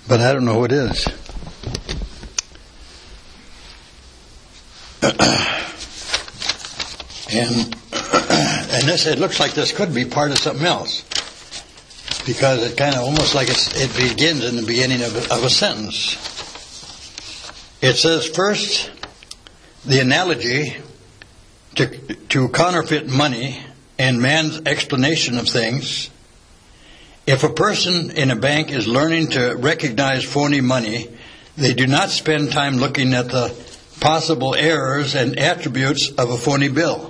but I don't know who it is. And this, it looks like this could be part of something else, because it kind of almost like it begins in the beginning of a sentence. It says, first, the analogy to counterfeit money and man's explanation of things. If a person in a bank is learning to recognize phony money, they do not spend time looking at the possible errors and attributes of a phony bill.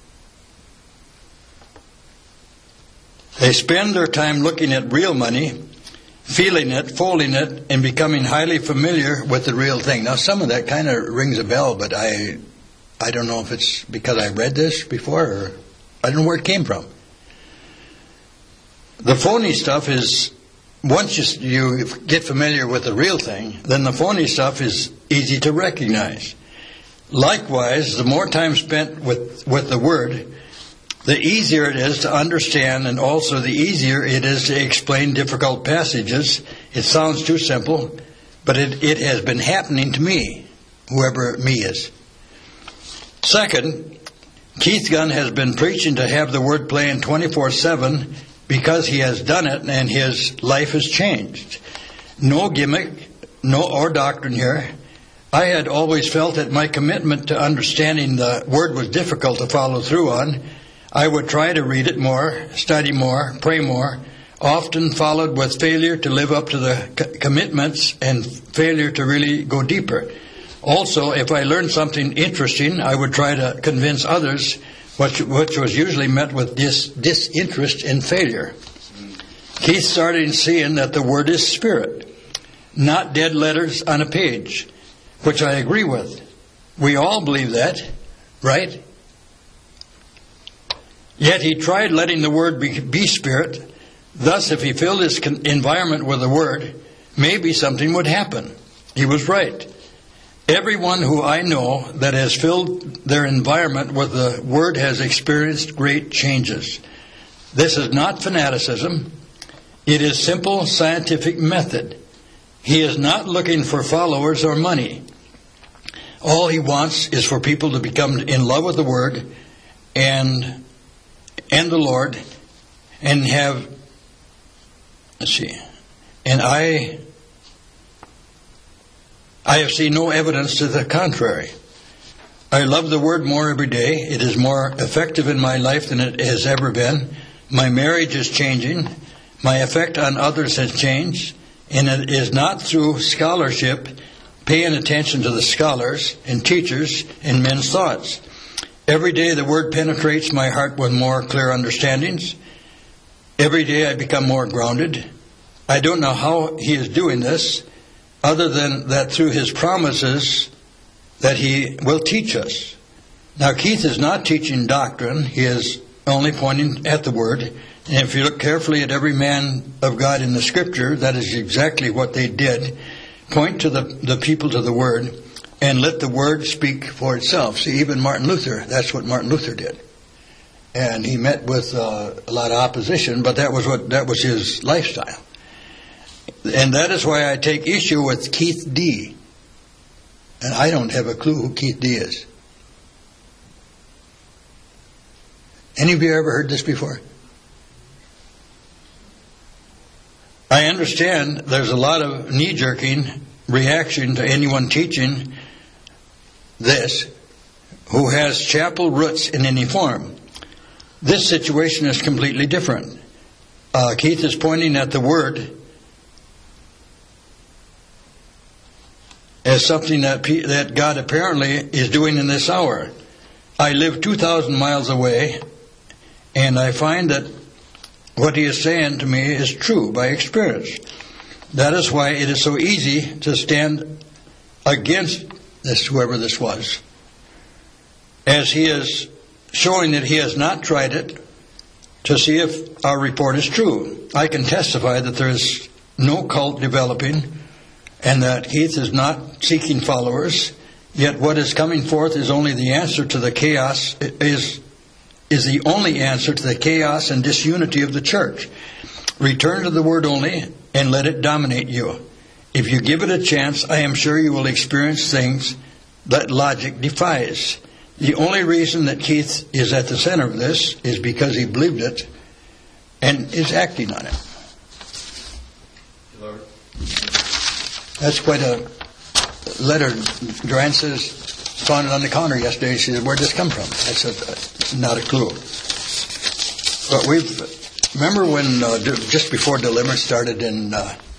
They spend their time looking at real money, feeling it, folding it, and becoming highly familiar with the real thing. Now, some of that kind of rings a bell, but I don't know if it's because I read this before, or I don't know where it came from. The phony stuff is, once you get familiar with the real thing, then the phony stuff is easy to recognize. Likewise, the more time spent with the Word, the easier it is to understand, and also the easier it is to explain difficult passages. It sounds too simple, but it has been happening to me, whoever me is. Second, Keith Gunn has been preaching to have the Word playing 24/7 because he has done it and his life has changed. No gimmick, or doctrine here. I had always felt that my commitment to understanding the Word was difficult to follow through on. I would try to read it more, study more, pray more, often followed with failure to live up to the commitments and failure to really go deeper. Also, if I learned something interesting, I would try to convince others, which was usually met with disinterest and failure. Keith started seeing that the Word is spirit, not dead letters on a page, which I agree with. We all believe that, right? Yet he tried letting the Word be spirit. Thus, if he filled his environment with the Word, maybe something would happen. He was right. Everyone who I know that has filled their environment with the Word has experienced great changes. This is not fanaticism. It is simple scientific method. He is not looking for followers or money. All he wants is for people to become in love with the Word and the Lord, and have, and I have seen no evidence to the contrary. I love the Word more every day. It is more effective in my life than it has ever been. My marriage is changing. My effect on others has changed. And it is not through scholarship, paying attention to the scholars and teachers and men's thoughts. Every day the Word penetrates my heart with more clear understandings. Every day I become more grounded. I don't know how he is doing this, other than that through his promises that he will teach us. Now, Keith is not teaching doctrine. He is only pointing at the Word. And if you look carefully at every man of God in the Scripture, that is exactly what they did. Point to the people to the Word, and let the Word speak for itself. See, even Martin Luther, that's what Martin Luther did. And he met with a lot of opposition, but that was his lifestyle. And that is why I take issue with Keith D. And I don't have a clue who Keith D is. Any of you ever heard this before? I understand there's a lot of knee-jerking reaction to anyone teaching this who has chapel roots in any form. This situation is completely different. Keith is pointing at the Word as something that God apparently is doing in this hour. I live 2,000 miles away, and I find that what he is saying to me is true by experience. That is why it is so easy to stand against this, whoever this was, as he is showing that he has not tried it to see if our report is true. I can testify that there is no cult developing, and that Keith is not seeking followers, yet what is coming forth is only the answer to the chaos, is the only answer to the chaos and disunity of the church. Return to the Word only, and let it dominate you. If you give it a chance, I am sure you will experience things that logic defies. The only reason that Keith is at the center of this is because he believed it and is acting on it. Lord. That's quite a letter. Joanne says, found it on the counter yesterday. She said, where'd this come from? I said, not a clue. But remember when, just before deliverance started in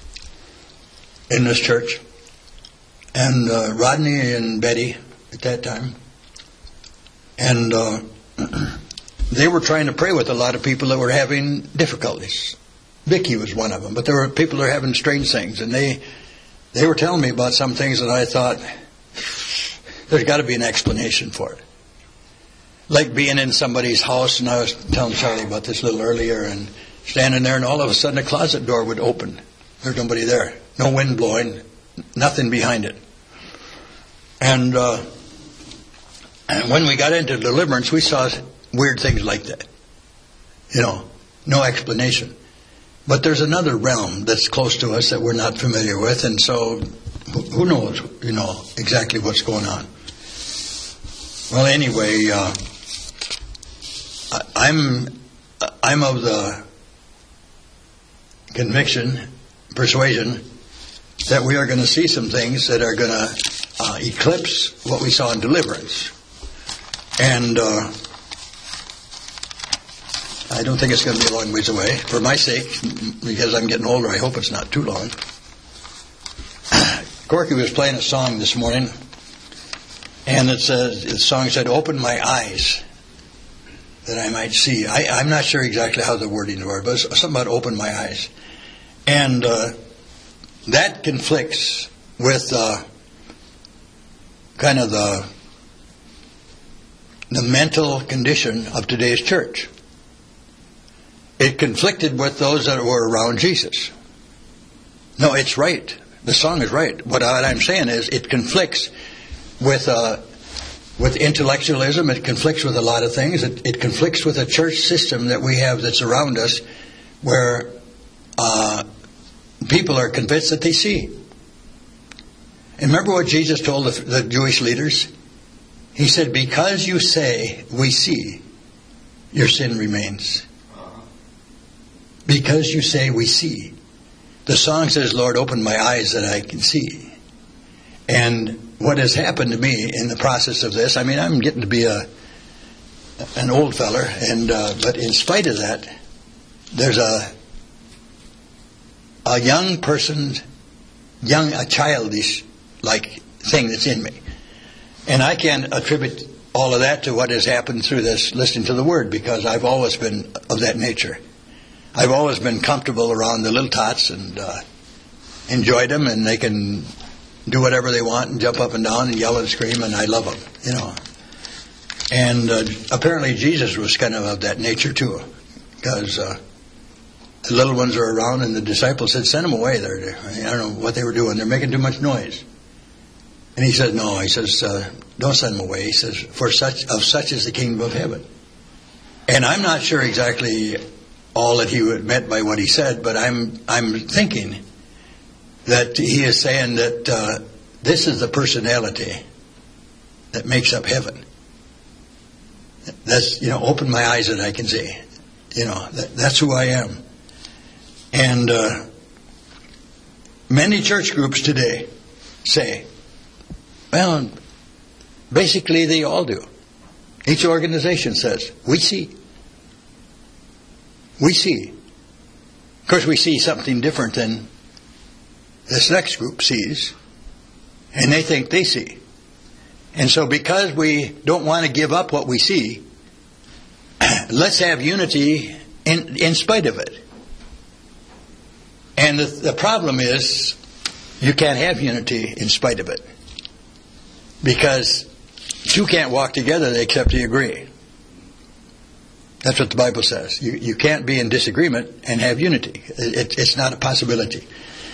this church, and Rodney and Betty at that time, and they were trying to pray with a lot of people that were having difficulties. Vicky was one of them, but there were people that were having strange things, and they were telling me about some things that I thought, there's got to be an explanation for it. Like being in somebody's house, and I was telling Charlie about this a little earlier, and standing there, and all of a sudden a closet door would open. There's nobody there. No wind blowing, nothing behind it. And when we got into deliverance, we saw weird things like that. No explanation. But there's another realm that's close to us that we're not familiar with, and so who knows, exactly what's going on. Well, anyway, I'm of the persuasion that we are going to see some things that are going to eclipse what we saw in deliverance. And I don't think it's going to be a long ways away. For my sake, because I'm getting older, I hope it's not too long. Corky was playing a song this morning, and the song said, "Open my eyes that I might see." I'm not sure exactly how the wording was, but it's something about open my eyes. And that conflicts with kind of the mental condition of today's church. It conflicted with those that were around Jesus. No, it's right. The song is right. What I'm saying is it conflicts with intellectualism. It conflicts with a lot of things. It conflicts with a church system that we have that's around us where people are convinced that they see. And remember what Jesus told the Jewish leaders? He said, because you say, we see, your sin remains. Because you say, we see. The song says, Lord, open my eyes that I can see. And what has happened to me in the process of this, I'm getting to be an old feller, but in spite of that, there's a young person, a childish like thing that's in me. And I can't attribute all of that to what has happened through this listening to the Word, because I've always been of that nature. I've always been comfortable around the little tots and enjoyed them, and they can do whatever they want and jump up and down and yell and scream, and I love them, And apparently Jesus was kind of that nature too, because the little ones are around, and the disciples said, send them away. I don't know what they were doing. They're making too much noise. And he said, no. He says, don't send them away. He says, for such is the kingdom of heaven. And I'm not sure exactly all that he meant by what he said, but I'm thinking that he is saying that this is the personality that makes up heaven. That's, open my eyes that I can see. That's who I am. And many church groups today say, well, basically they all do. Each organization says, we see. We see. Of course, we see something different than this next group sees, and they think they see. And so because we don't want to give up what we see, let's have unity in spite of it. And the problem is, you can't have unity in spite of it. Because two can't walk together except they agree. That's what the Bible says. You can't be in disagreement and have unity. It's not a possibility.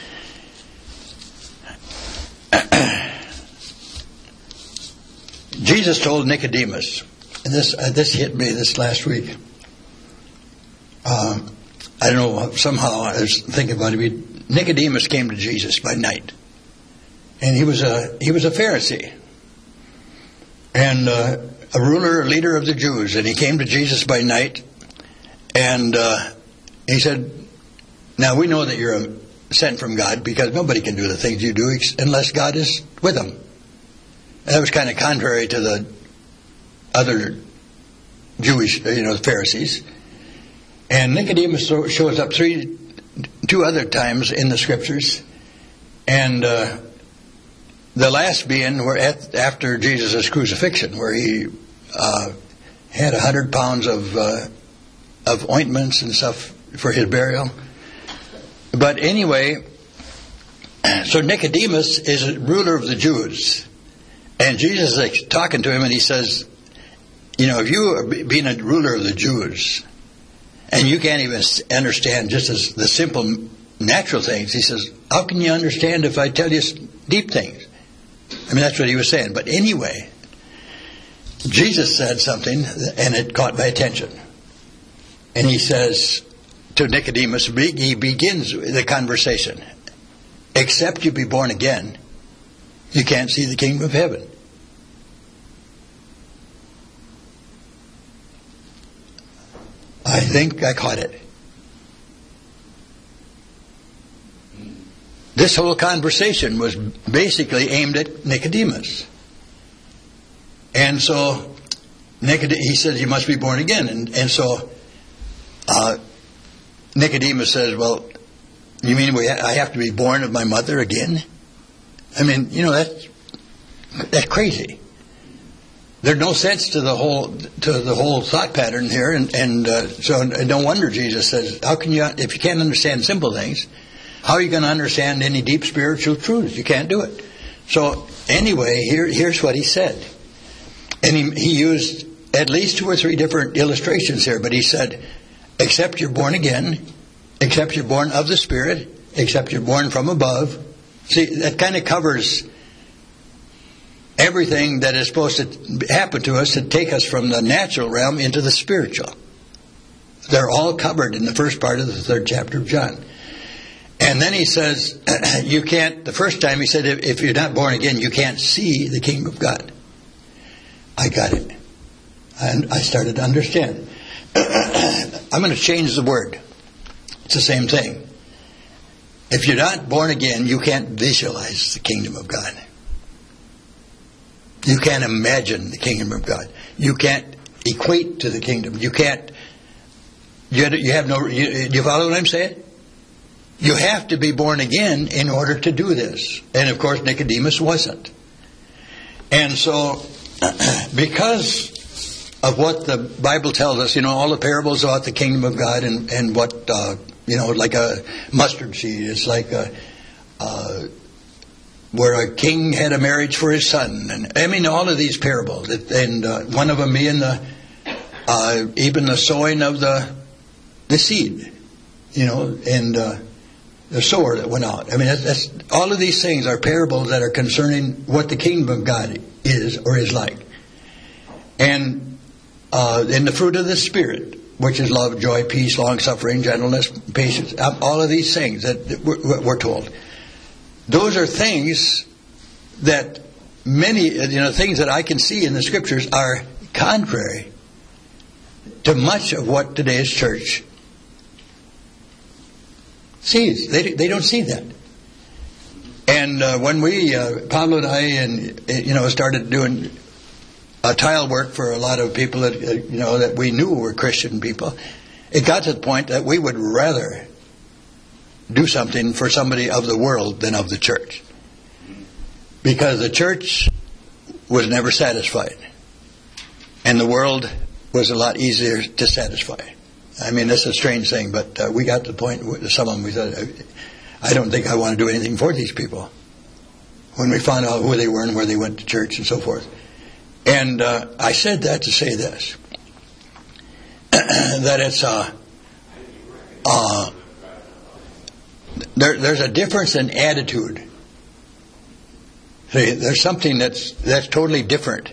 Jesus told Nicodemus, and this hit me this last week. I don't know, somehow I was thinking about it. Nicodemus came to Jesus by night, and he was a Pharisee, and a ruler, a leader of the Jews, and he came to Jesus by night, and he said, "Now we know that you're sent from God, because nobody can do the things you do unless God is with them." That was kind of contrary to the other Jewish, Pharisees. And Nicodemus shows up two other times in the Scriptures, and the last being after Jesus' crucifixion, where he had 100 pounds of ointments and stuff for his burial. But anyway, so Nicodemus is a ruler of the Jews, and Jesus is talking to him, and he says, if you are being a ruler of the Jews, and you can't even understand just as the simple natural things, he says, how can you understand if I tell you deep things? I mean, that's what he was saying. But anyway, Jesus said something, and it caught my attention. And he says to Nicodemus, he begins the conversation, except you be born again, you can't see the kingdom of heaven. I think I caught it. This whole conversation was basically aimed at Nicodemus. And so he says you must be born again. And so Nicodemus says, well, you mean I have to be born of my mother again? I mean, that's crazy. There's no sense to the whole thought pattern here, and so no wonder Jesus says, how can you, if you can't understand simple things, how are you going to understand any deep spiritual truths? You can't do it. So anyway, here's what he said, and he used at least 2 or 3 different illustrations here, but he said, except you're born again, except you're born of the Spirit, except you're born from above. See, that kind of covers everything that is supposed to happen to us to take us from the natural realm into the spiritual. They're all covered in the first part of the 3rd chapter of John. And then he says, the first time he said, if you're not born again, you can't see the kingdom of God. I got it. And I started to understand. I'm going to change the word. It's the same thing. If you're not born again, you can't visualize the kingdom of God. You can't imagine the kingdom of God. You can't equate to the kingdom. You can't. You follow what I'm saying? You have to be born again in order to do this. And of course, Nicodemus wasn't. And so, because of what the Bible tells us, all the parables about the kingdom of God and what, like a mustard seed, it's like where a king had a marriage for his son, and all of these parables, and one of them being even the sowing of the seed, and the sower that went out. I mean, that's all of these things are parables that are concerning what the kingdom of God is or is like, and in the fruit of the Spirit, which is love, joy, peace, long suffering, gentleness, patience, all of these things that we're told. Those are things that many, things that I can see in the Scriptures are contrary to much of what today's church sees. They don't see that. And when Pablo and I, started doing tile work for a lot of people that we knew were Christian people, it got to the point that we would rather do something for somebody of the world than of the church, because the church was never satisfied and the world was a lot easier to satisfy. I mean, that's a strange thing, but we got to the point where some of them, we said, I don't think I want to do anything for these people, when we found out who they were and where they went to church and so forth. And I said that to say this, that it's there's a difference in attitude. See, there's something that's totally different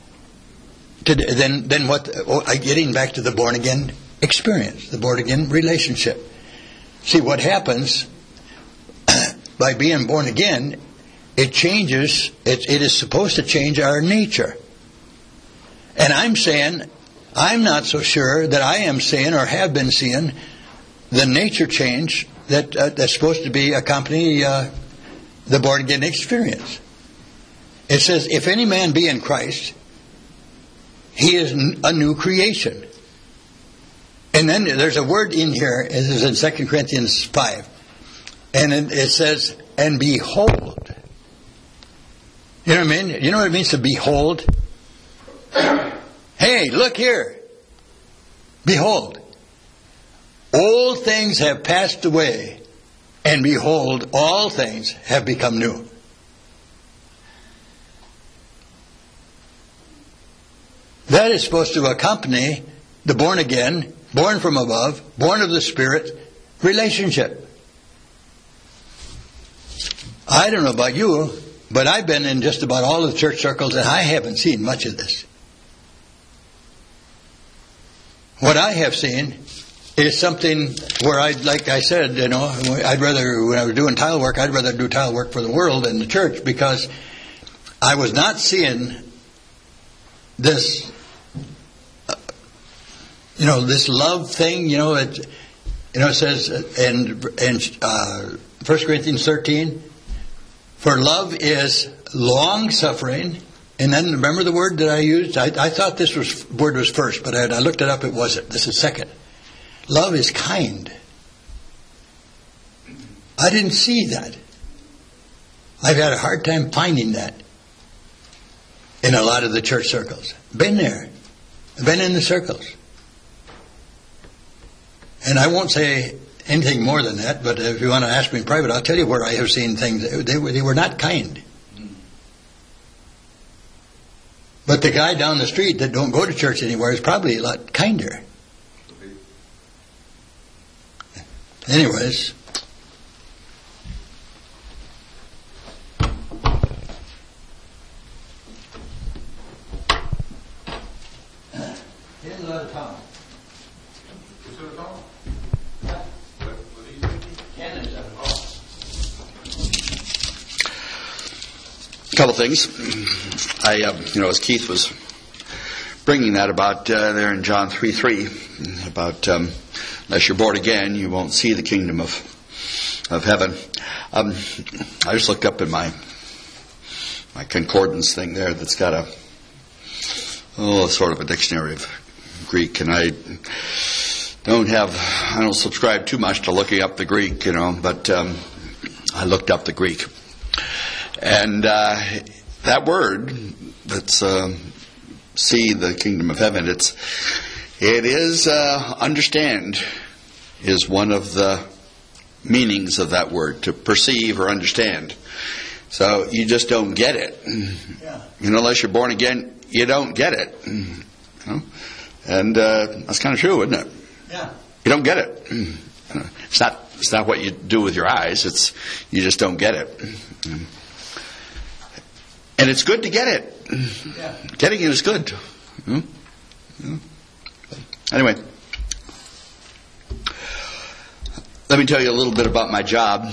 than what, getting back to the born again experience, the born again relationship. See, what happens by being born again, it changes, it is supposed to change our nature. And I'm saying, I'm not so sure that I am seeing or have been seeing the nature change that's supposed to be accompany the born again experience. It says, if any man be in Christ, he is a new creation. And then there's a word in here, it is in 2 Corinthians 5. And it says, and behold. You know what I mean? You know what it means to behold? Hey, look here. Behold. Old things have passed away, and behold, all things have become new. That is supposed to accompany the born again, born from above, born of the Spirit relationship. I don't know about you, but I've been in just about all the church circles and I haven't seen much of this. What I have seen is something where like I said, I'd rather, when I was doing tile work, I'd rather do tile work for the world than the church, because I was not seeing this, this love thing. It says in 1 Corinthians 13, for love is long suffering. And then remember the word that I used? I thought this word was first, but I looked it up. It wasn't. This is second. Love is kind. I didn't see that. I've had a hard time finding that in a lot of the church circles. Been there. Been in the circles. And I won't say anything more than that, but if you want to ask me in private, I'll tell you where I have seen things. They were not kind. But the guy down the street that don't go to church anymore is probably a lot kinder. Anyways. Here's a lot of time. Is there a time? Yeah. What do you think? Cannons of A couple things. As Keith was bringing that about there in John 3:3, about unless you're born again, you won't see the kingdom of heaven. I just looked up in my concordance thing there that's got sort of a dictionary of Greek, and I don't subscribe too much to looking up the Greek, but I looked up the Greek. And that word that's see the kingdom of heaven, it is understand is one of the meanings of that word, to perceive or understand. So you just don't get it. Yeah. Unless you're born again, you don't get it. And that's kind of true, isn't it? Yeah. You don't get it. It's not what you do with your eyes. You just don't get it. And it's good to get it. Yeah. Getting it is good. Anyway, let me tell you a little bit about my job.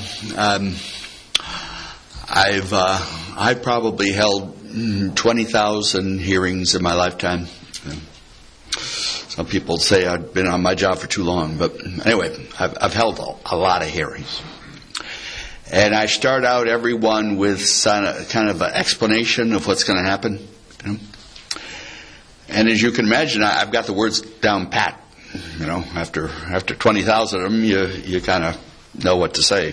I've probably held 20,000 hearings in my lifetime. Some people say I've been on my job for too long, but anyway, I've held a lot of hearings. And I start out every one with kind of an explanation of what's going to happen. And as you can imagine, I've got the words down pat. After 20,000 of them, you kind of know what to say.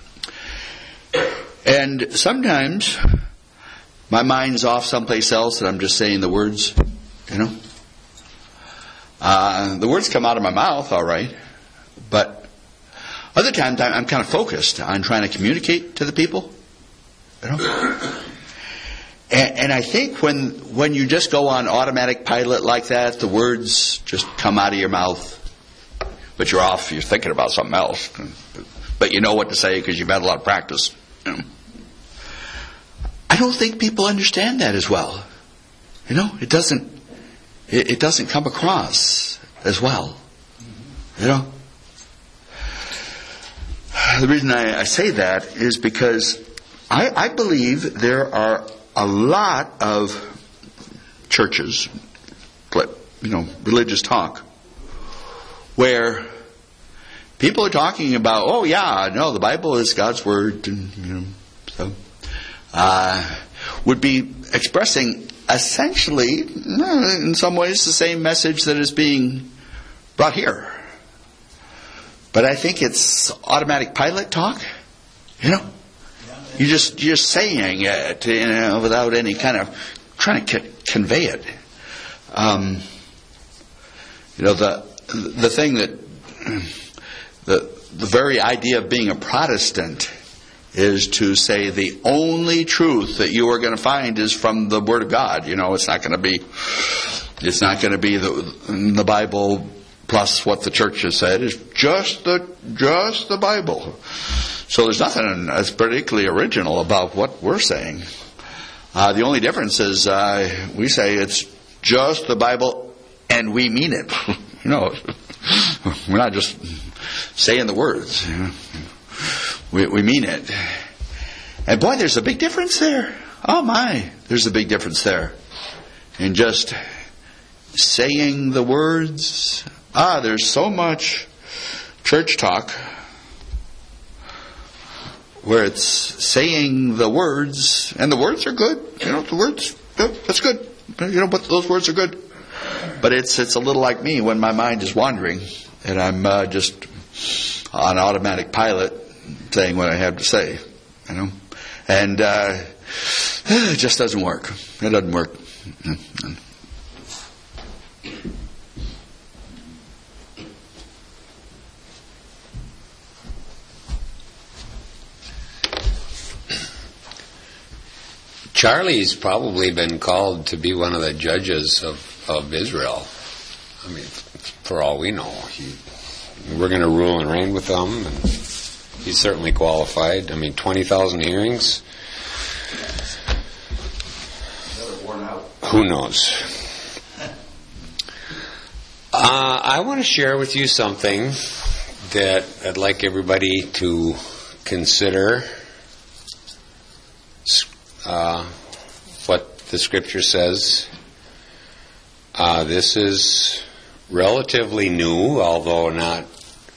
And sometimes my mind's off someplace else, and I'm just saying the words. The words come out of my mouth, all right, but other times I'm kind of focused on trying to communicate to the people. And I think when you just go on automatic pilot like that, the words just come out of your mouth, but you're thinking about something else. But you know what to say because you've had a lot of practice. I don't think people understand that as well. It doesn't come across as well. The reason I say that is because I believe there are a lot of churches, religious talk, where people are talking about, oh yeah, no, the Bible is God's Word, and, would be expressing essentially, in some ways, the same message that is being brought here. But I think it's automatic pilot talk, You're just saying it, without any kind of trying to convey it. The thing that the very idea of being a Protestant is to say the only truth that you are going to find is from the Word of God. It's not going to be the Bible plus what the church has said. It's just the Bible. So there's nothing that's particularly original about what we're saying. The only difference is we say it's just the Bible and we mean it. We're not just saying the words. We mean it. And boy, there's a big difference there. Oh my, there's a big difference there. In just saying the words. There's so much church talk where it's saying the words, and the words are good. The words, that's good. But those words are good. But it's a little like me when my mind is wandering, and I'm just on automatic pilot saying what I have to say, and it just doesn't work. It doesn't work. Charlie's probably been called to be one of the judges of Israel. For all we know, we're going to rule and reign with them, and he's certainly qualified. 20,000 hearings. Who knows? I want to share with you something that I'd like everybody to consider. What the Scripture says. This is relatively new, although not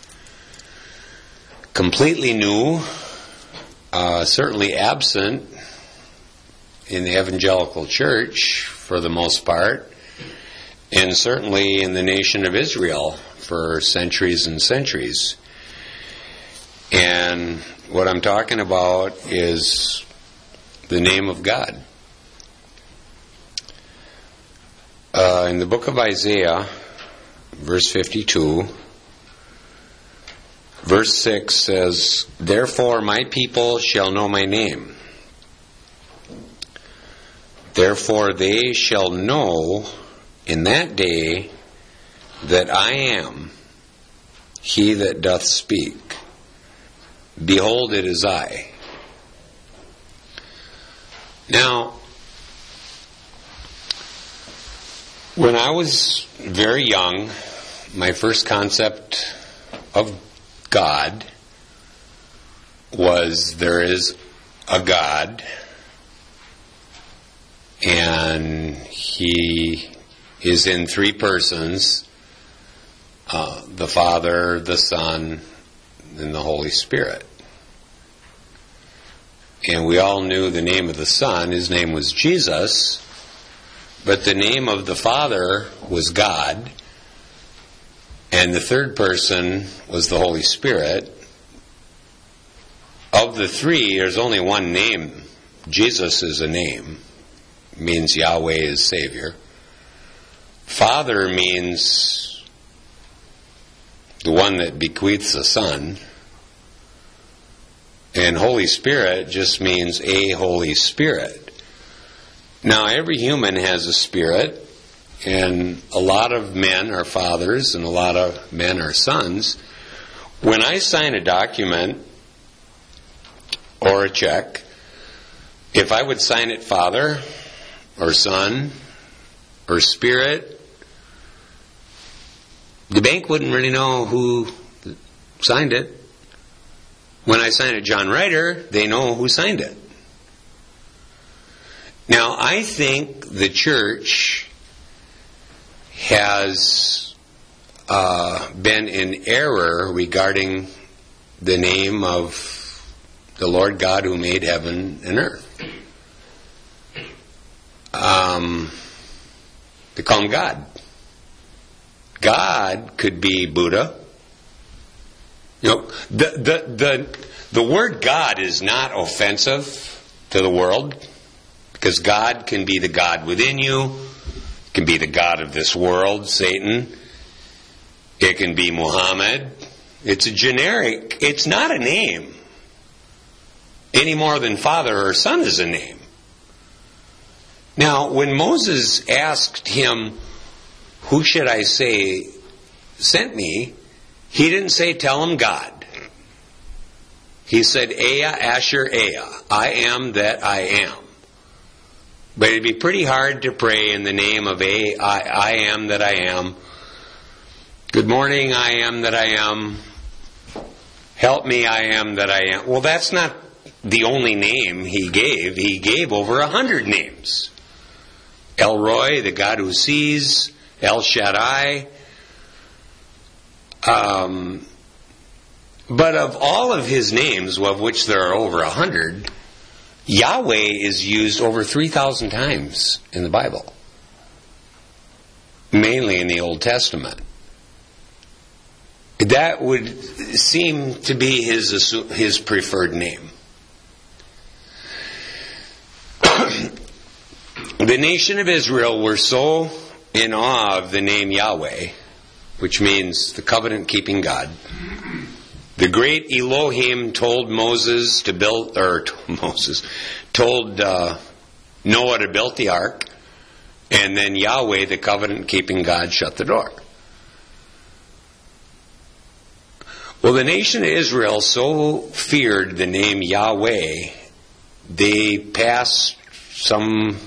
completely new. Certainly absent in the evangelical church for the most part, and certainly in the nation of Israel for centuries and centuries. And what I'm talking about is the name of God. In the book of Isaiah, verse 52, verse 6 says, "Therefore my people shall know my name. Therefore they shall know in that day that I am he that doth speak. Behold, it is I." Now, when I was very young, my first concept of God was there is a God, and He is in three persons, the Father, the Son, and the Holy Spirit. And we all knew the name of the Son. His name was Jesus. But the name of the Father was God. And the third person was the Holy Spirit. Of the three, there's only one name. Jesus is a name. It means Yahweh is Savior. Father means the one that bequeaths the Son. And Holy Spirit just means a Holy Spirit. Now, every human has a spirit, and a lot of men are fathers, and a lot of men are sons. When I sign a document or a check, if I would sign it Father or Son or Spirit, the bank wouldn't really know who signed it. When I sign it John Ryder, they know who signed it. Now, I think the church has been in error regarding the name of the Lord God who made heaven and earth. They call him God. God could be Buddha. You know, the word God is not offensive to the world, because God can be the God within you. It can be the God of this world, Satan. It can be Muhammad. It's a generic, it's not a name any more than Father or Son is a name. Now, when Moses asked him, who should I say sent me? He didn't say, tell him God. He said, Ea, Asher, Ea. I am that I am. But it'd be pretty hard to pray in the name of I am that I am. Good morning, I am that I am. Help me, I am that I am. Well, that's not the only name he gave. He gave over 100 names. El Roy, the God who sees. El Shaddai. But of all of his names, of which there are over 100, Yahweh is used over 3,000 times in the Bible. Mainly in the Old Testament. That would seem to be his preferred name. The nation of Israel were so in awe of the name Yahweh, which means the covenant-keeping God. The great Elohim told Moses to build, told Noah to build the ark, and then Yahweh, the covenant-keeping God, shut the door. Well, the nation of Israel so feared the name Yahweh, they passed some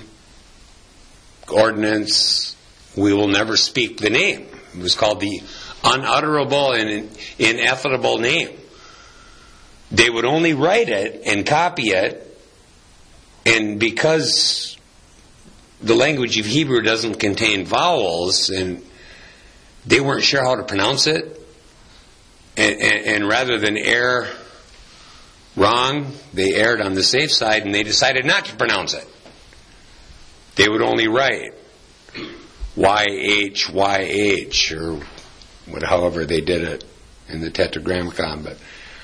ordinance, we will never speak the name. It was called the unutterable and ineffable name. They would only write it and copy it, and because the language of Hebrew doesn't contain vowels, and they weren't sure how to pronounce it, and rather than err wrong, they erred on the safe side, and they decided not to pronounce it. They would only write YHYH, or however they did it in the Tetragrammaton. But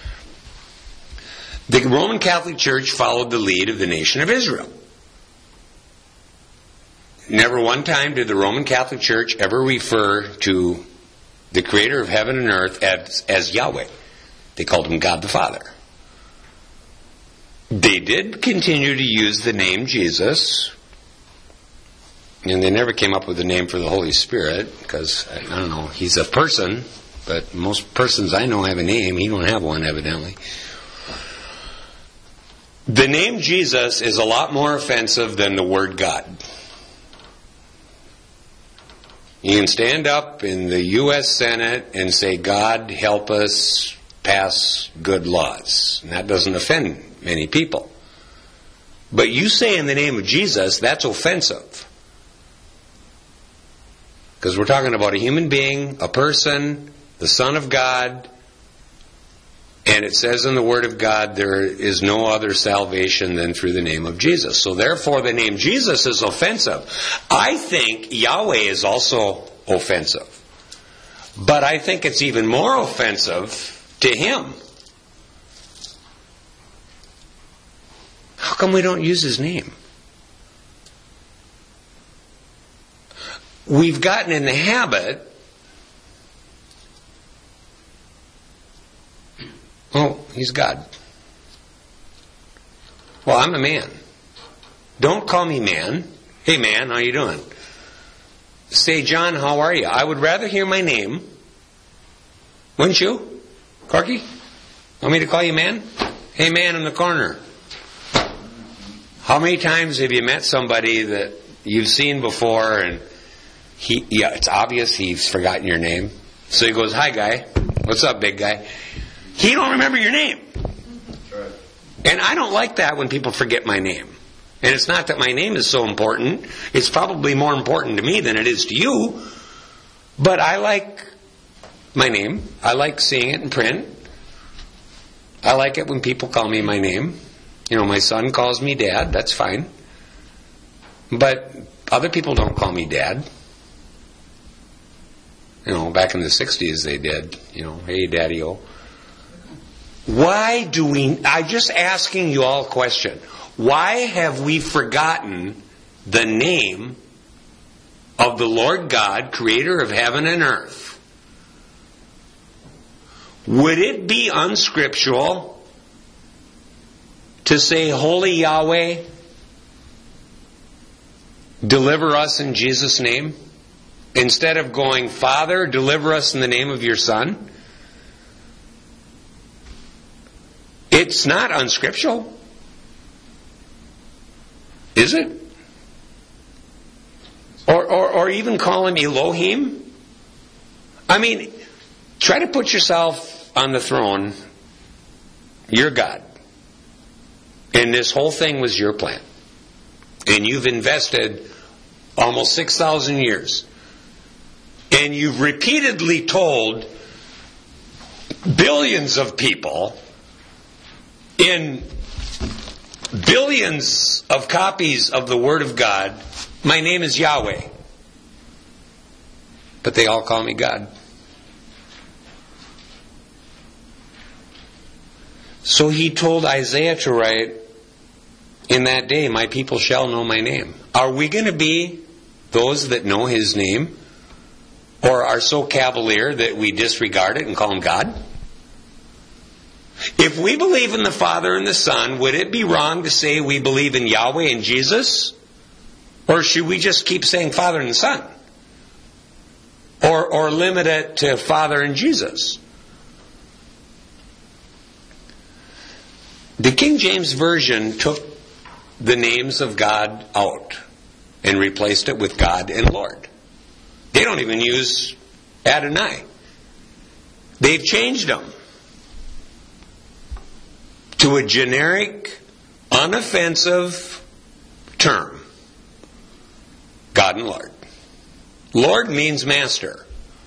the Roman Catholic Church followed the lead of the nation of Israel. Never one time did the Roman Catholic Church ever refer to the creator of heaven and earth as Yahweh. They called him God the Father. They did continue to use the name Jesus, and they never came up with a name for the Holy Spirit, because, I don't know, he's a person, but most persons I know have a name. He don't have one, evidently. The name Jesus is a lot more offensive than the word God. You can stand up in the U.S. Senate and say, God, help us pass good laws. And that doesn't offend many people. But you say in the name of Jesus, that's offensive. Because we're talking about a human being, a person, the Son of God, and it says in the Word of God there is no other salvation than through the name of Jesus. So therefore the name Jesus is offensive. I think Yahweh is also offensive. But I think it's even more offensive to him. How come we don't use his name? We've gotten in the habit, oh, he's God. Well, I'm a man. Don't call me man. Hey man, how you doing? Say, John, how are you? I would rather hear my name. Wouldn't you? Corky? Want me to call you man? Hey man in the corner. How many times have you met somebody that you've seen before and it's obvious he's forgotten your name. So he goes, hi guy. What's up, big guy? He don't remember your name. And I don't like that when people forget my name. And it's not that my name is so important. It's probably more important to me than it is to you. But I like my name. I like seeing it in print. I like it when people call me my name. You know, my son calls me Dad. That's fine. But other people don't call me Dad. You know, back in the 60s they did. You know, hey, Daddy-o. Why do we... I'm just asking you all a question. Why have we forgotten the name of the Lord God, creator of heaven and earth? Would it be unscriptural to say, Holy Yahweh, deliver us in Jesus' name, instead of going, Father, deliver us in the name of your Son? It's not unscriptural. Is it? Or even call him Elohim? I mean, try to put yourself on the throne. You're God. And this whole thing was your plan. And you've invested almost 6,000 years. And you've repeatedly told billions of people in billions of copies of the Word of God, my name is Yahweh. But they all call me God. So he told Isaiah to write, in that day my people shall know my name. Are we going to be those that know his name? Or are so cavalier that we disregard it and call him God? If we believe in the Father and the Son, would it be wrong to say we believe in Yahweh and Jesus? Or should we just keep saying Father and Son? Or limit it to Father and Jesus? The King James Version took the names of God out and replaced it with God and Lord. They don't even use Adonai. They've changed them to a generic, unoffensive term. God and Lord. Lord means master.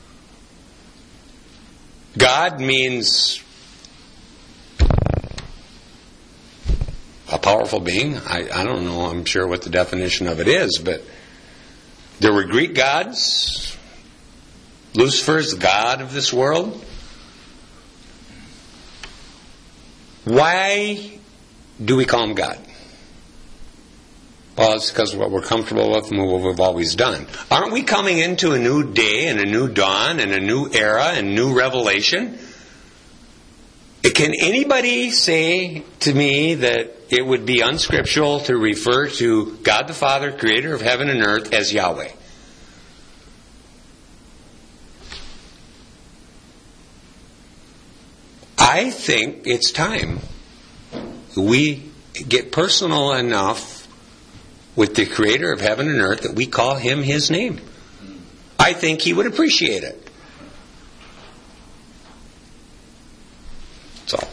God means a powerful being. I don't know, I'm sure what the definition of it is, but there were Greek gods. Lucifer is the god of this world. Why do we call him God? Well, it's because of what we're comfortable with and what we've always done. Aren't we coming into a new day and a new dawn and a new era and new revelation? Can anybody say to me that it would be unscriptural to refer to God the Father, creator of heaven and earth, as Yahweh? I think it's time we get personal enough with the creator of heaven and earth that we call him his name. I think he would appreciate it. That's all.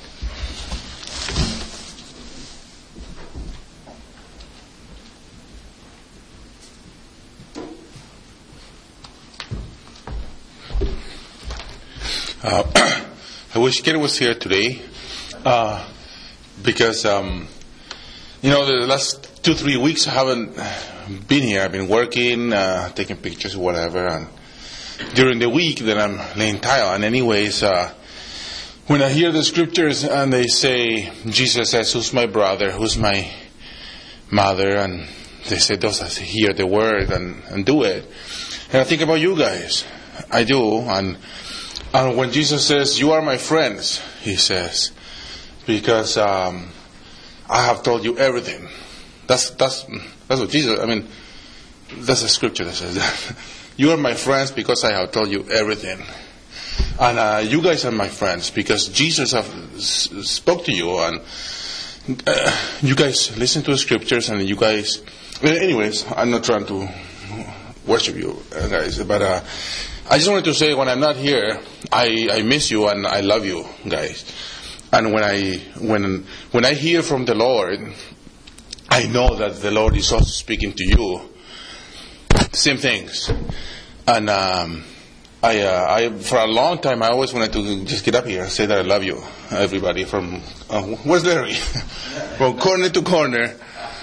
I wish Ken was here today because, the last 2-3 weeks I haven't been here. I've been working, taking pictures, whatever, and during the week that I'm laying tile. And anyways, when I hear the scriptures and they say, Jesus says, who's my brother, who's my mother, and they say those that hear the word and do it. And I think about you guys. I do, and when Jesus says, you are my friends, he says, because I have told you everything. That's what Jesus, that's the scripture that says that. You are my friends because I have told you everything. And you guys are my friends because Jesus spoke to you, and you guys listen to the scriptures, and you guys... Anyways, I'm not trying to worship you guys, but I just wanted to say, when I'm not here, I miss you and I love you guys. And when I hear from the Lord, I know that the Lord is also speaking to you. Same things. And I for a long time, I always wanted to just get up here and say that I love you, everybody. From where's Larry? From corner to corner,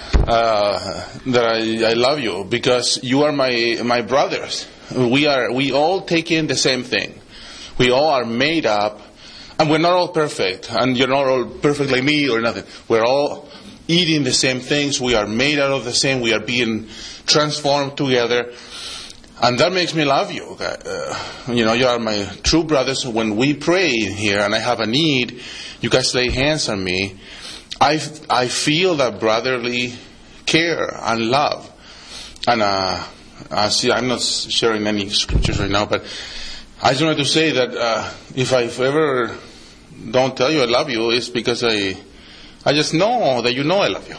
that I love you because you are my brothers. We all take in the same thing. We all are made up, and we're not all perfect, and you're not all perfect like me or nothing. We're all eating the same things. We are made out of the same. We are being transformed together. And that makes me love you. You are my true brothers. When we pray here and I have a need, you guys lay hands on me. I feel that brotherly care and love. And I'm not sharing any scriptures right now, but I just wanted to say that if I ever don't tell you I love you, it's because I just know that you know I love you.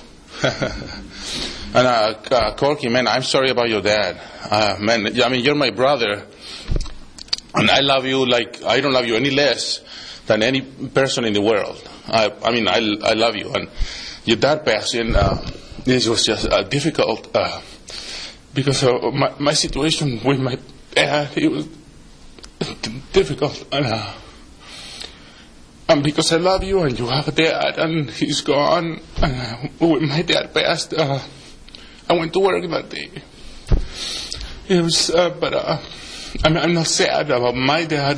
And Corky, man, I'm sorry about your dad. Man, I mean, you're my brother, and I love you like I don't love you any less than any person in the world. I love you. And your dad passing, this was just difficult because of my situation with my dad. It was difficult, and because I love you and you have a dad and he's gone, when my dad passed, I went to work that day. It was, I'm not sad about my dad,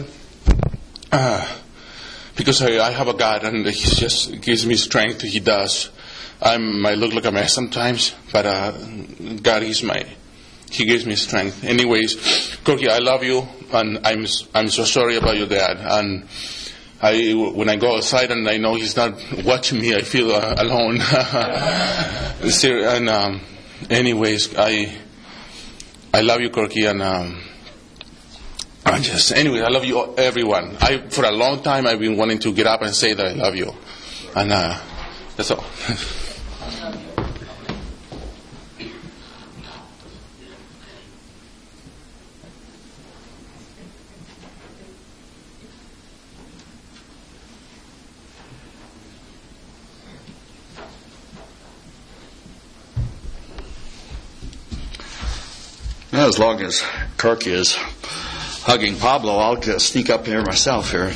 because I have a God and He just gives me strength. He does. I might look like a mess sometimes, but God He gives me strength. Anyways, Corky, I love you, and I'm so sorry about your dad. And when I go outside and I know he's not watching me, I feel alone. And anyways, I love you, Corky, and I love you, everyone. For a long time I've been wanting to get up and say that I love you, and that's all. As long as Corky is hugging Pablo, I'll just sneak up here myself here.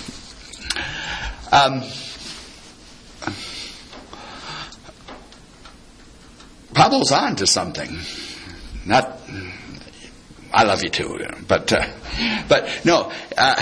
Pablo's on to something. Not, I love you too, but no.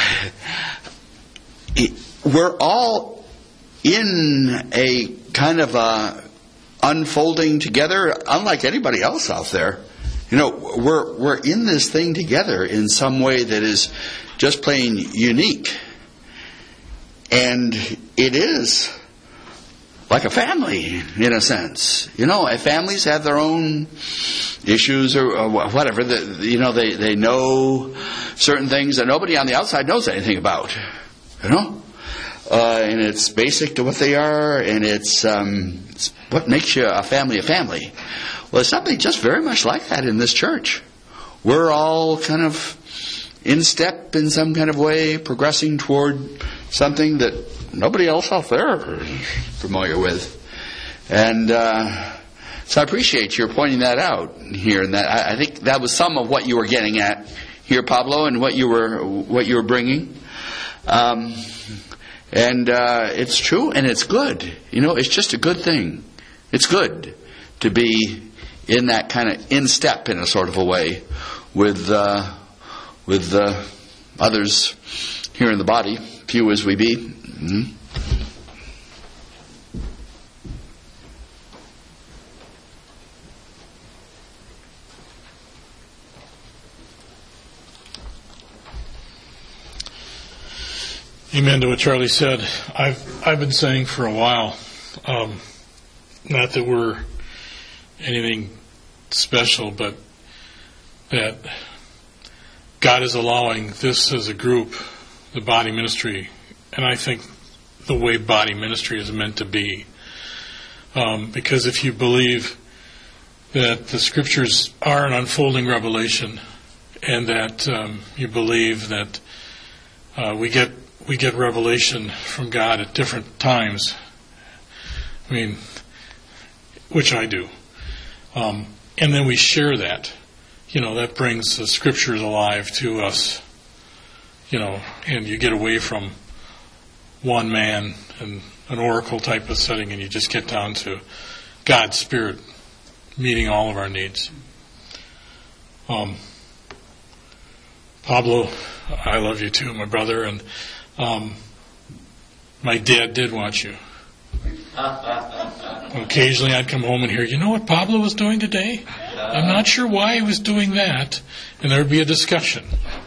We're all in a kind of a unfolding together, unlike anybody else out there. We're in this thing together in some way that is just plain unique. And it is like a family, in a sense. Families have their own issues or whatever. They know certain things that nobody on the outside knows anything about. And it's basic to what they are, and it's what makes you a family a family. Well, it's something just very much like that in this church. We're all kind of in step in some kind of way, progressing toward something that nobody else out there is familiar with. And so I appreciate your pointing that out here. And that I think that was some of what you were getting at here, Pablo, and what you were bringing. And it's true, and it's good. It's just a good thing. It's good to be in that kind of in step, in a sort of a way, with others here in the body, few as we be. Mm-hmm. Amen to what Charlie said. I've been saying for a while, not that we're anything special, but that God is allowing this as a group, the body ministry, and I think the way body ministry is meant to be. Because if you believe that the scriptures are an unfolding revelation, and that you believe that we get we get revelation from God at different times. I mean, which I do. And then we share that. That brings the Scriptures alive to us. And you get away from one man and an oracle type of setting, and you just get down to God's Spirit meeting all of our needs. Pablo, I love you too, my brother, and my dad did want you. Occasionally I'd come home and hear, you know what Pablo was doing today? I'm not sure why he was doing that. And there would be a discussion.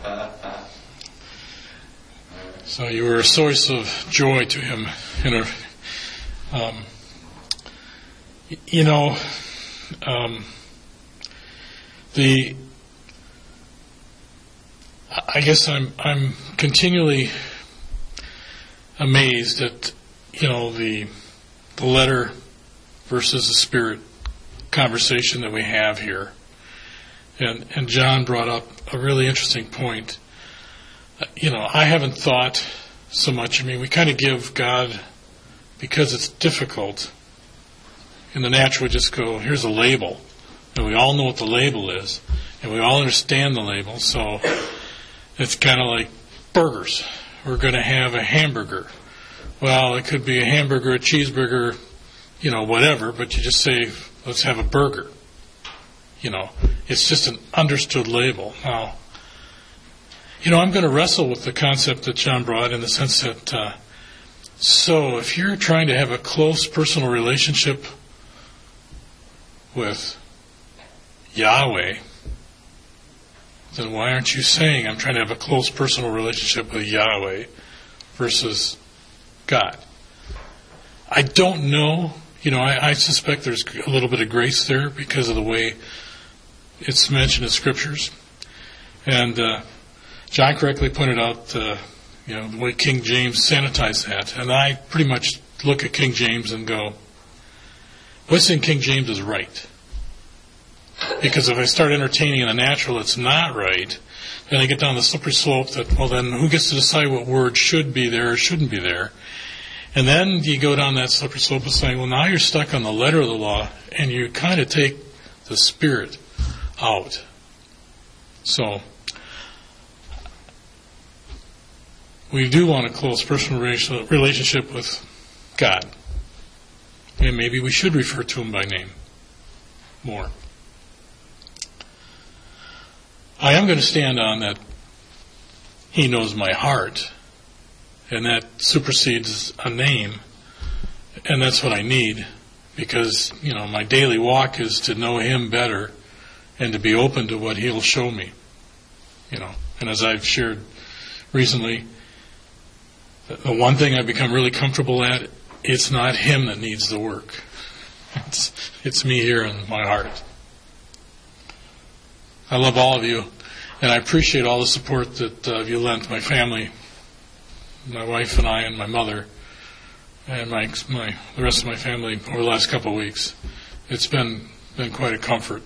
So you were a source of joy to him. I guess I'm continually amazed at the letter versus the spirit conversation that we have here. And John brought up a really interesting point. I haven't thought so much. I mean, we kind of give God, because it's difficult, in the natural we just go, here's a label. And we all know what the label is. And we all understand the label. So it's kind of like burgers. We're going to have a hamburger. Well, it could be a hamburger, a cheeseburger, whatever, but you just say, let's have a burger. It's just an understood label. Now, I'm going to wrestle with the concept that John brought in the sense that, so if you're trying to have a close personal relationship with Yahweh, then why aren't you saying I'm trying to have a close personal relationship with Yahweh versus God? I don't know. I suspect there's a little bit of grace there because of the way it's mentioned in Scriptures. And John correctly pointed out the way King James sanitized that. And I pretty much look at King James and go, what's in King James is right. Because if I start entertaining in a natural that's not right, then I get down the slippery slope that, well, then who gets to decide what word should be there or shouldn't be there? And then you go down that slippery slope of saying, well, now you're stuck on the letter of the law, and you kind of take the spirit out. So, we do want a close personal relationship with God. And maybe we should refer to Him by name more. I am going to stand on that He knows my heart, and that supersedes a name, and that's what I need, because, my daily walk is to know Him better and to be open to what He'll show me, And as I've shared recently, the one thing I've become really comfortable at, it's not Him that needs the work. It's me here in my heart. I love all of you, and I appreciate all the support that you lent my family, my wife and I, and my mother, and the rest of my family over the last couple of weeks. It's been quite a comfort.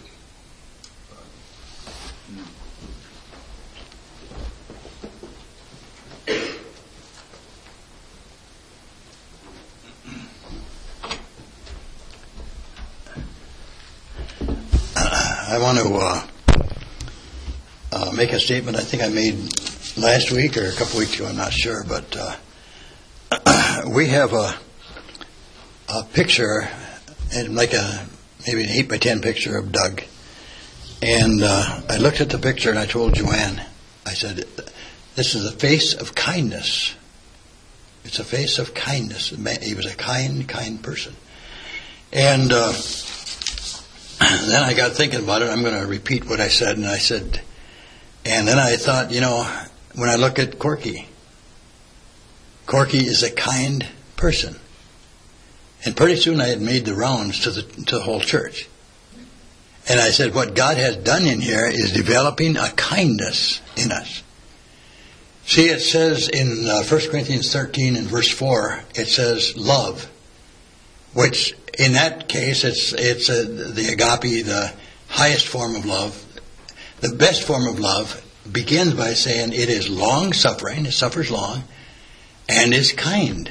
I want to make a statement I think I made last week or a couple weeks ago, I'm not sure, but we have a picture, and maybe an 8 by 10 picture of Doug. And I looked at the picture and I told Joanne, I said, this is a face of kindness. It's a face of kindness. He was a kind person. And then I got thinking about it. I'm going to repeat what I said. And then I thought, when I look at Corky is a kind person. And pretty soon I had made the rounds to the whole church. And I said, what God has done in here is developing a kindness in us. See, it says in 1 Corinthians 13 and verse 4, it says love, which in that case it's the agape, the highest form of love. The best form of love begins by saying it is long-suffering, it suffers long, and is kind.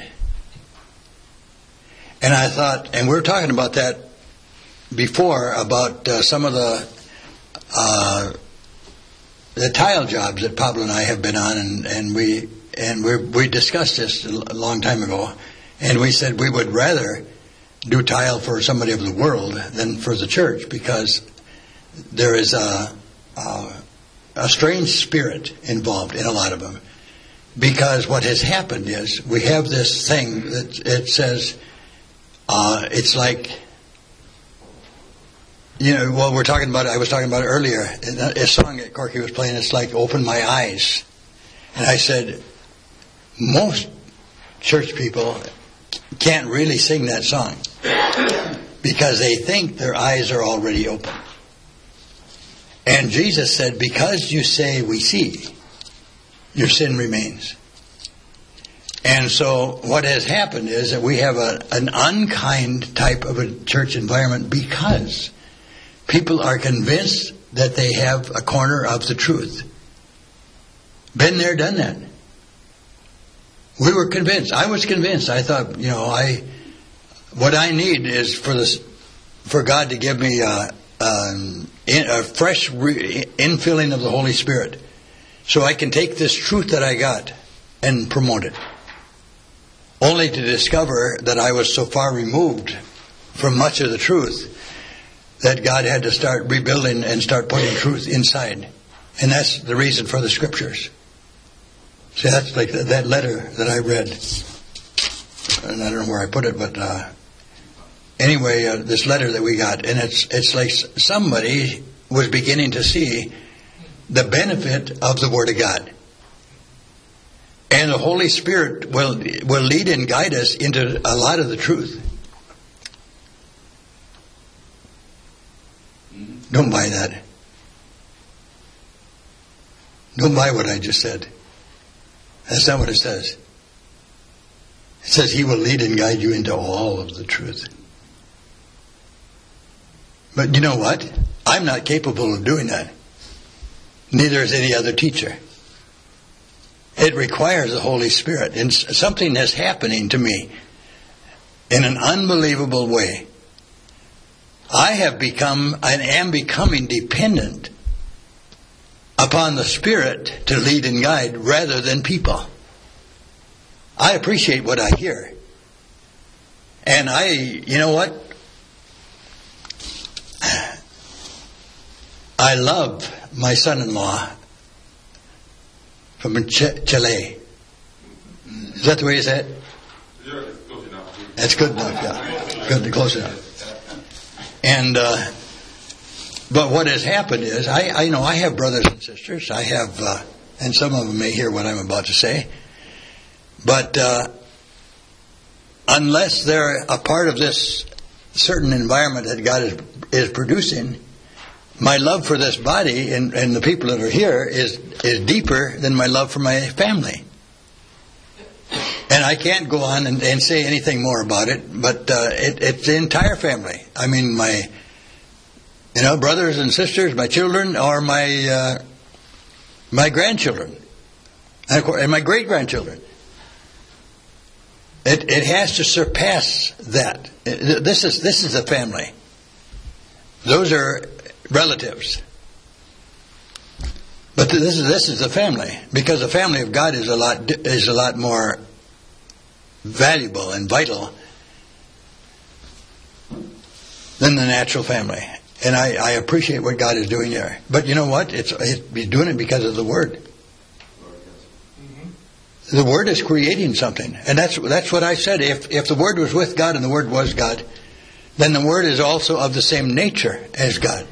And I thought, and we were talking about that before, about some of the tile jobs that Pablo and I have been on, and we discussed this a long time ago, and we said we would rather do tile for somebody of the world than for the church, because there is a strange spirit involved in a lot of them. Because what has happened is we have this thing that it says it's like, I was talking about it earlier, a song that Corky was playing, it's like Open My Eyes. And I said, most church people can't really sing that song because they think their eyes are already open. And Jesus said, because you say we see, your sin remains. And so what has happened is that we have an unkind type of a church environment because people are convinced that they have a corner of the truth. Been there, done that. We were convinced. I was convinced. I thought, what I need is for God to give me a fresh infilling of the Holy Spirit, so I can take this truth that I got and promote it. Only to discover that I was so far removed from much of the truth that God had to start rebuilding and start putting truth inside. And that's the reason for the scriptures. See, that's like that letter that I read. And I don't know where I put it, but anyway, this letter that we got, and it's like somebody was beginning to see the benefit of the Word of God. And the Holy Spirit will lead and guide us into a lot of the truth. Don't buy that. Don't buy what I just said. That's not what it says. It says He will lead and guide you into all of the truth. But you know what? I'm not capable of doing that. Neither is any other teacher. It requires the Holy Spirit. And something is happening to me in an unbelievable way. I have become and am becoming dependent upon the Spirit to lead and guide rather than people. I appreciate what I hear. And you know what? I love my son-in-law from Chile. Is that the way you say it? Yeah, close enough. That's good enough, yeah. Good, close enough. And but what has happened is, I know I have brothers and sisters. I have, and some of them may hear what I'm about to say. But unless they're a part of this certain environment that God is producing, my love for this body and the people that are here is deeper than my love for my family. And I can't go on and say anything more about it, but it's the entire family. I mean, my brothers and sisters, my children, or my grandchildren, and my great-grandchildren. It has to surpass that. This is a family. Those are relatives. But this is the family, because the family of God is a lot more valuable and vital than the natural family. And I appreciate what God is doing there. But you know what? He's doing it because of the Word. The Word is creating something. And that's what I said. If the Word was with God and the Word was God, then the Word is also of the same nature as God.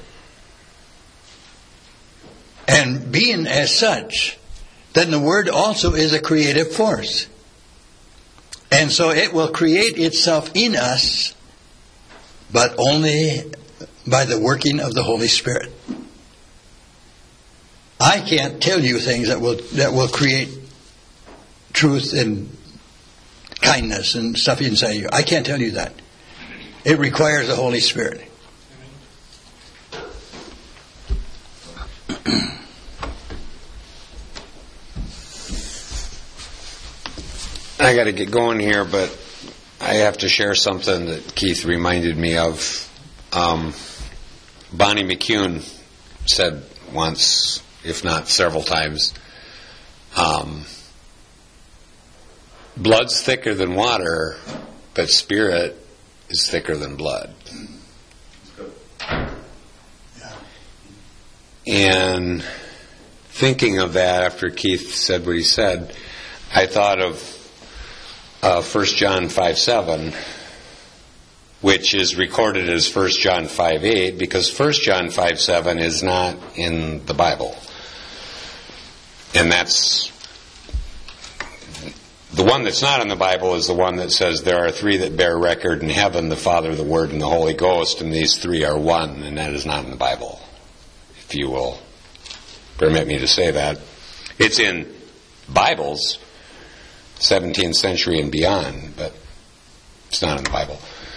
And being as such, then the Word also is a creative force. And so it will create itself in us, but only by the working of the Holy Spirit. I can't tell you things that will create truth and kindness and stuff inside you. I can't tell you that. It requires the Holy Spirit. I got to get going here, but I have to share something that Keith reminded me of. Bonnie McCune said once, if not several times, blood's thicker than water, but spirit is thicker than blood. And thinking of that after Keith said what he said, I thought of 1 John 5:7, which is recorded as 1 John 5:8, because 1 John 5:7 is not in the Bible. And that's the one that's not in the Bible is the one that says there are three that bear record in heaven, the Father, the Word, and the Holy Ghost, and these three are one, and that is not in the Bible, if you will permit me to say that. It's in Bibles, 17th century and beyond, but it's not in the Bible.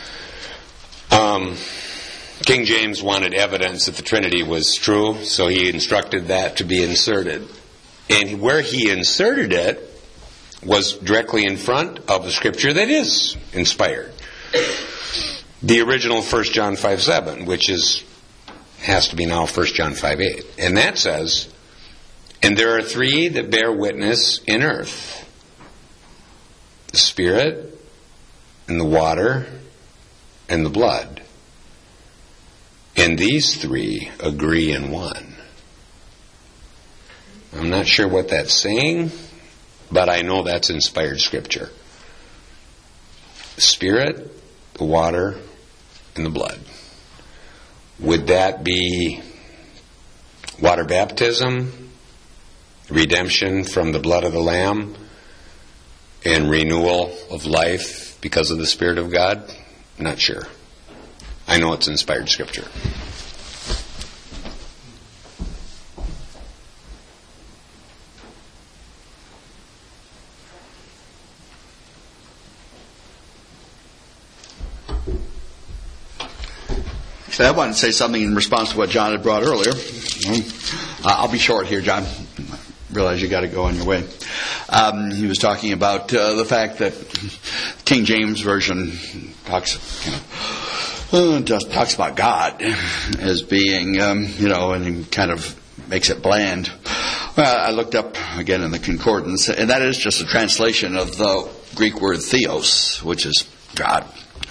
King James wanted evidence that the Trinity was true, so he instructed that to be inserted. And where he inserted it was directly in front of the scripture that is inspired. The original 1 John 5:7, which has to be now 1 John 5:8. And that says, "And there are three that bear witness in earth, the Spirit, and the water, and the blood. And these three agree in one." I'm not sure what that's saying, but I know that's inspired scripture. The Spirit, the water, and the blood. Would that be water baptism, redemption from the blood of the Lamb, and renewal of life because of the Spirit of God? Not sure. I know it's inspired scripture. I wanted to say something in response to what John had brought earlier. I'll be short here, John. Realize you got to go on your way. He was talking about the fact that King James Version just talks about God as being, and he kind of makes it bland. Well, I looked up again in the concordance, and that is just a translation of the Greek word theos, which is God.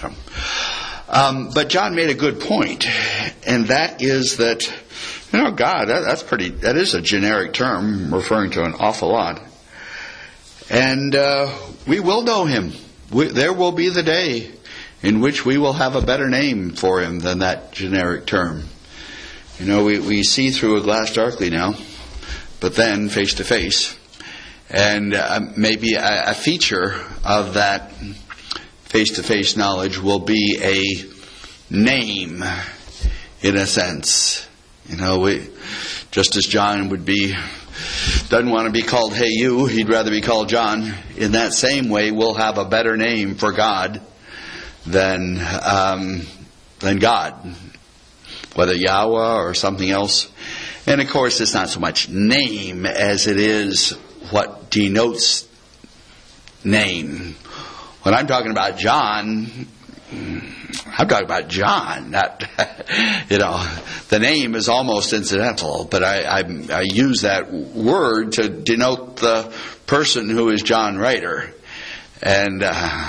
But John made a good point, and that is that, God, that is a generic term referring to an awful lot. And we will know Him. There will be the day in which we will have a better name for Him than that generic term. We see through a glass darkly now, but then face to face. And maybe a feature of that face-to-face knowledge will be a name, in a sense. Just as John doesn't want to be called "Hey you," he'd rather be called John. In that same way, we'll have a better name for God than God, whether Yahweh or something else. And of course, it's not so much name as it is what denotes name. When I'm talking about John, I'm talking about John. Not, the name is almost incidental, but I use that word to denote the person who is John Ryder. And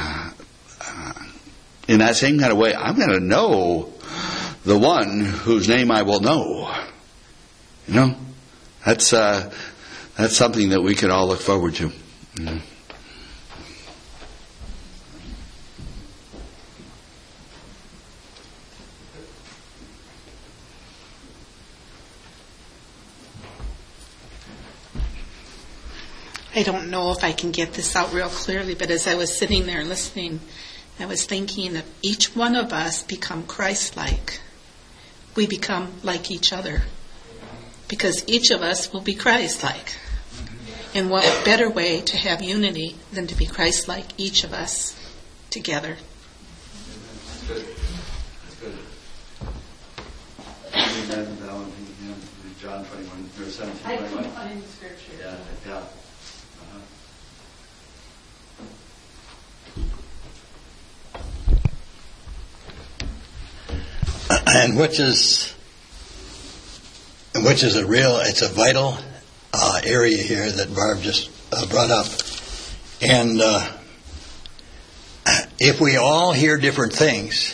in that same kind of way, I'm going to know the one whose name I will know. That's something that we can all look forward to. Mm-hmm. I don't know if I can get this out real clearly, but as I was sitting there listening, I was thinking that each one of us become Christ-like. We become like each other, because each of us will be Christ-like. And what better way to have unity than to be Christ-like, each of us, together. That's good. Amen. John 21, or 17, 21. I couldn't find the scripture. Yeah. and which is it's a vital area here that Barb just brought up. And if we all hear different things,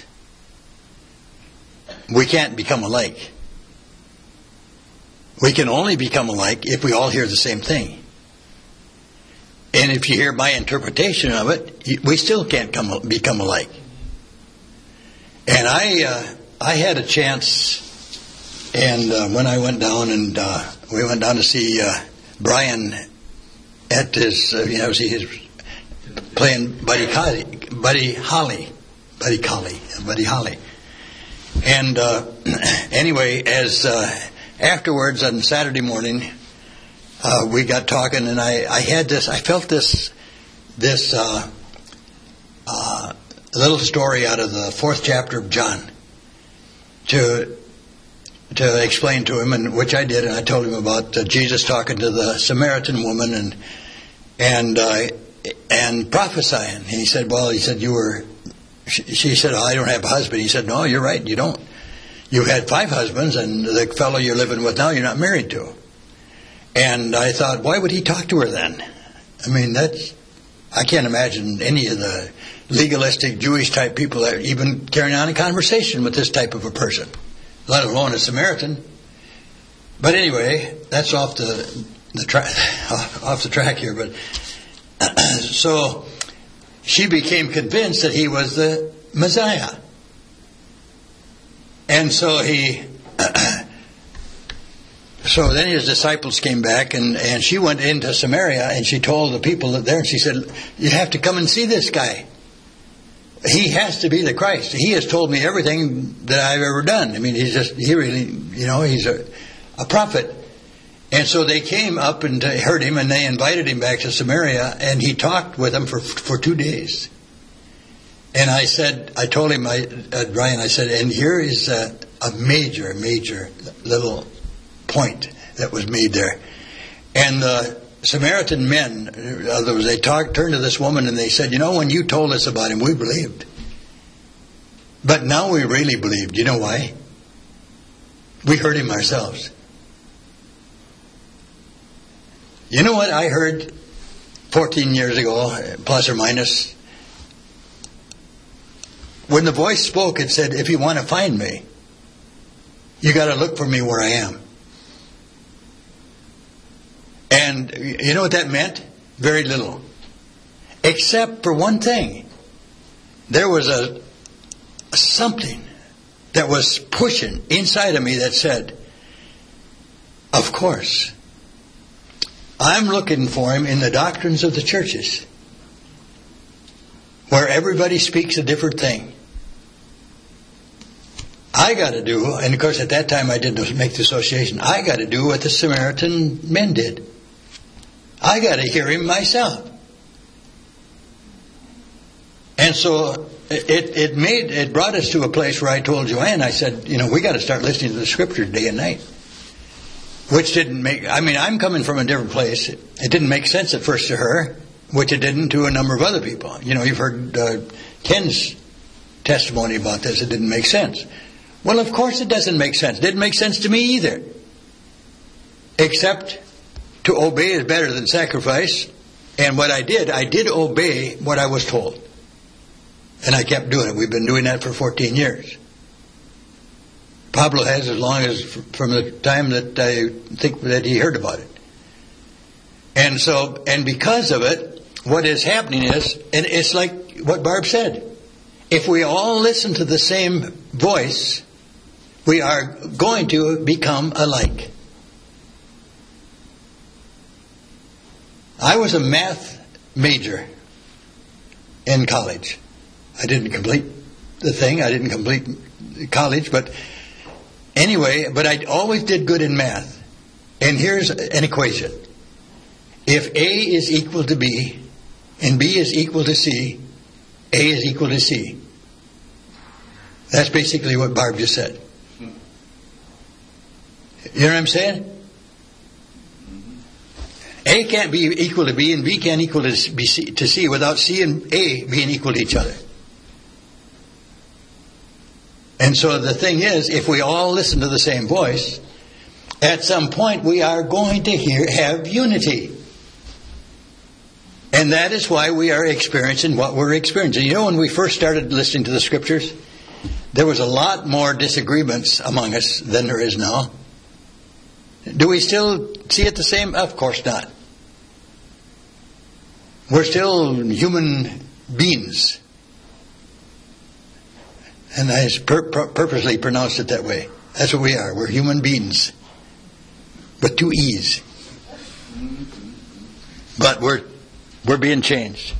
we can't become alike. We can only become alike if we all hear the same thing. And if you hear my interpretation of it, we still can't become alike. And I had a chance, and when I went down and we went down to see Brian at his, he's playing Buddy Holly. And anyway, as afterwards on Saturday morning, we got talking, and I felt this little story out of the 4th chapter of John to explain to him, and which I did, and I told him about Jesus talking to the Samaritan woman and prophesying. And he said, she said, I don't have a husband. He said, no, you're right, you don't. You had 5 husbands, and the fellow you're living with now, you're not married to. And I thought, why would he talk to her then? I mean, I can't imagine any of the legalistic Jewish type people that are even carrying on a conversation with this type of a person, let alone a Samaritan. But anyway, that's off the track here. But so she became convinced that he was the Messiah, and so So then his disciples came back, and she went into Samaria, and she told the people that there, and she said, you have to come and see this guy. He has to be the Christ. He has told me everything that I've ever done. I mean, he's a prophet. And so they came up and heard him, and they invited him back to Samaria, and he talked with them for 2 days. And I told him, Brian, I said, and here is a major little point that was made there. And the Samaritan men, they turned to this woman and they said, when you told us about him, we believed. But now we really believed. You know why? We heard him ourselves. You know what I heard 14 years ago, plus or minus? When the voice spoke, it said, if you want to find me, you got to look for me where I am. And you know what that meant? Very little. Except for one thing. There was something that was pushing inside of me that said, of course, I'm looking for him in the doctrines of the churches, where everybody speaks a different thing. I got to do, and of course at that time I didn't make the association, I got to do what the Samaritan men did. I got to hear him myself. And so it brought us to a place where I told Joanne, I said, we got to start listening to the Scripture day and night. Which I'm coming from a different place. It didn't make sense at first to her, which it didn't to a number of other people. You've heard Ken's testimony about this. It didn't make sense. Well, of course it doesn't make sense. It didn't make sense to me either. Except to obey is better than sacrifice. And what I did obey what I was told. And I kept doing it. We've been doing that for 14 years. Pablo has, as long as from the time that I think that he heard about it. And because of it, what is happening is, and it's like what Barb said, if we all listen to the same voice, we are going to become alike. I was a math major in college. I didn't complete the thing. I didn't complete college, but anyway, but I always did good in math. And here's an equation. If A is equal to B, and B is equal to C, A is equal to C. That's basically what Barb just said. You know what I'm saying? A can't be equal to B, and B can't equal to C without C and A being equal to each other. And so the thing is, if we all listen to the same voice, at some point we are going to have unity. And that is why we are experiencing what we're experiencing. You know, when we first started listening to the Scriptures, there was a lot more disagreements among us than there is now. Do we still see it the same? Of course not. We're still human beings. And I purposely pronounced it that way. That's what we are. We're human beings. With 2 E's. But we're being changed.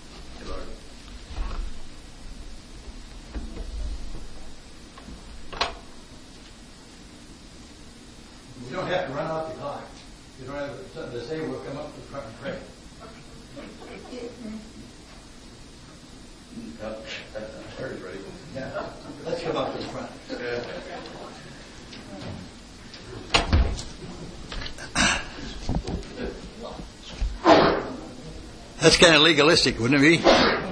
You don't have to run out the clock. You don't have something to say. We'll come up to the front and pray. Yeah. Let's come up to the front. That's kind of legalistic, wouldn't it be?